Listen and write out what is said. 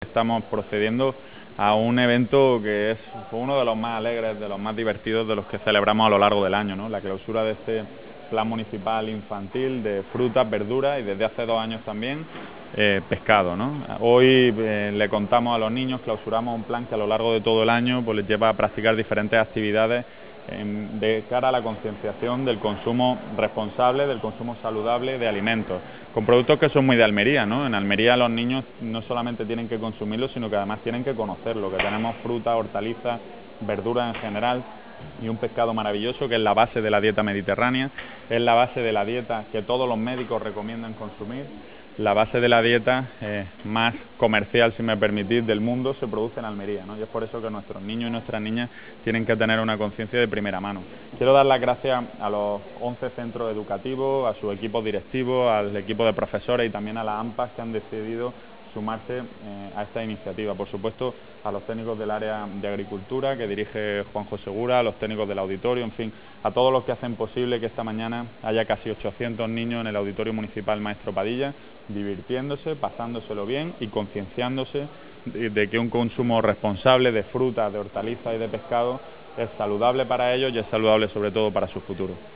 estamos procediendo a un evento que es uno de los más alegres, de los más divertidos de los que celebramos a lo largo del año, ¿no? La clausura de este plan municipal infantil de frutas, verduras y desde hace 2 años también pescado, ¿no? Hoy le contamos a los niños, clausuramos un plan que a lo largo de todo el año pues les lleva a practicar diferentes actividades de cara a la concienciación del consumo responsable, del consumo saludable de alimentos, con productos que son muy de Almería, ¿no? En Almería los niños no solamente tienen que consumirlo, sino que además tienen que conocerlo, que tenemos frutas, hortalizas, verduras en general y un pescado maravilloso que es la base de la dieta mediterránea, es la base de la dieta que todos los médicos recomiendan consumir. La base de la dieta más comercial, si me permitís, del mundo se produce en Almería, ¿no? Y es por eso que nuestros niños y nuestras niñas tienen que tener una conciencia de primera mano. Quiero dar las gracias a los 11 centros educativos, a sus equipos directivos, al equipo de profesores y también a las AMPAs que han decidido sumarse a esta iniciativa. Por supuesto, a los técnicos del área de agricultura que dirige Juanjo Segura, a los técnicos del auditorio, en fin, a todos los que hacen posible que esta mañana haya casi 800 niños en el Auditorio Municipal Maestro Padilla, divirtiéndose, pasándoselo bien y concienciándose de que un consumo responsable de frutas, de hortalizas y de pescado es saludable para ellos y es saludable sobre todo para su futuro.